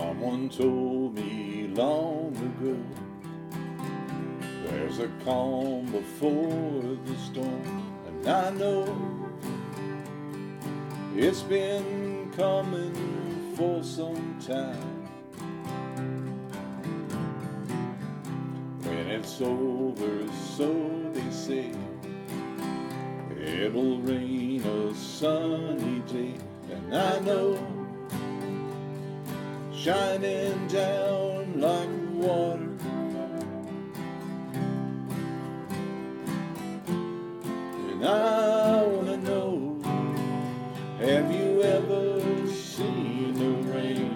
Someone told me long ago, there's a calm before the storm, and I know it's been coming for some time. When it's over, so they say, it'll rain a sunny day, and I know, shining down like water. And I wanna know, have you ever seen the rain?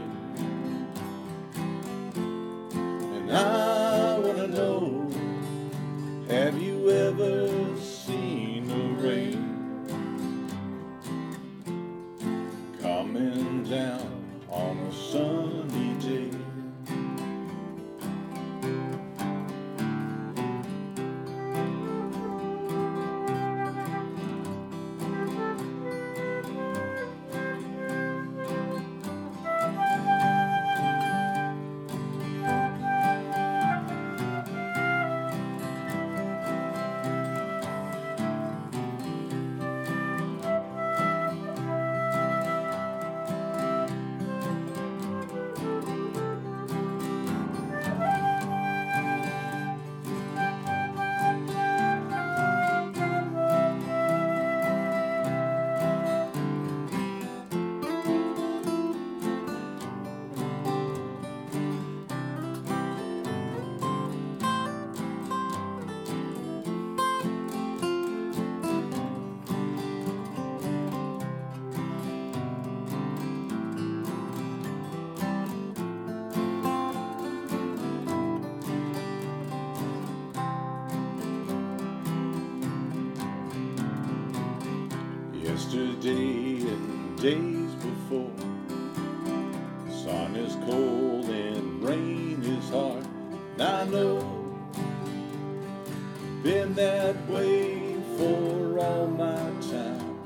And I wanna know, have you ever seen the rain coming down on a sunny day? Yesterday and days before, sun is cold and rain is hard, and I know, been that way for all my time,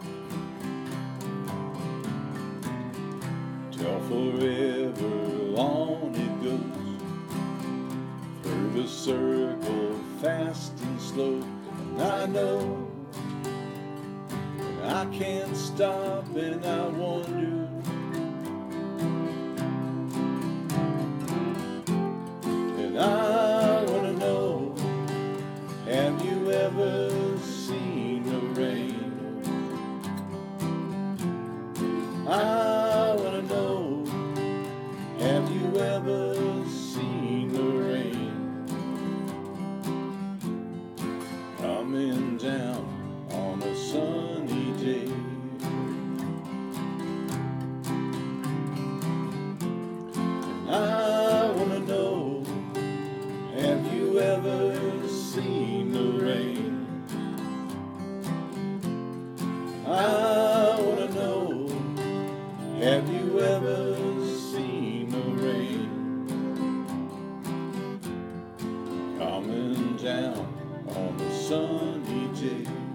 till forever on it goes, through the circle fast and slow, and I know, I can't stop and I wonder, and I wanna know, have you ever seen the rain? I wanna know, have you ever seen the rain coming down on a sunny day? And I wanna know, have you ever seen the rain? I wanna know, have you ever seen the rain coming down on a sunny day?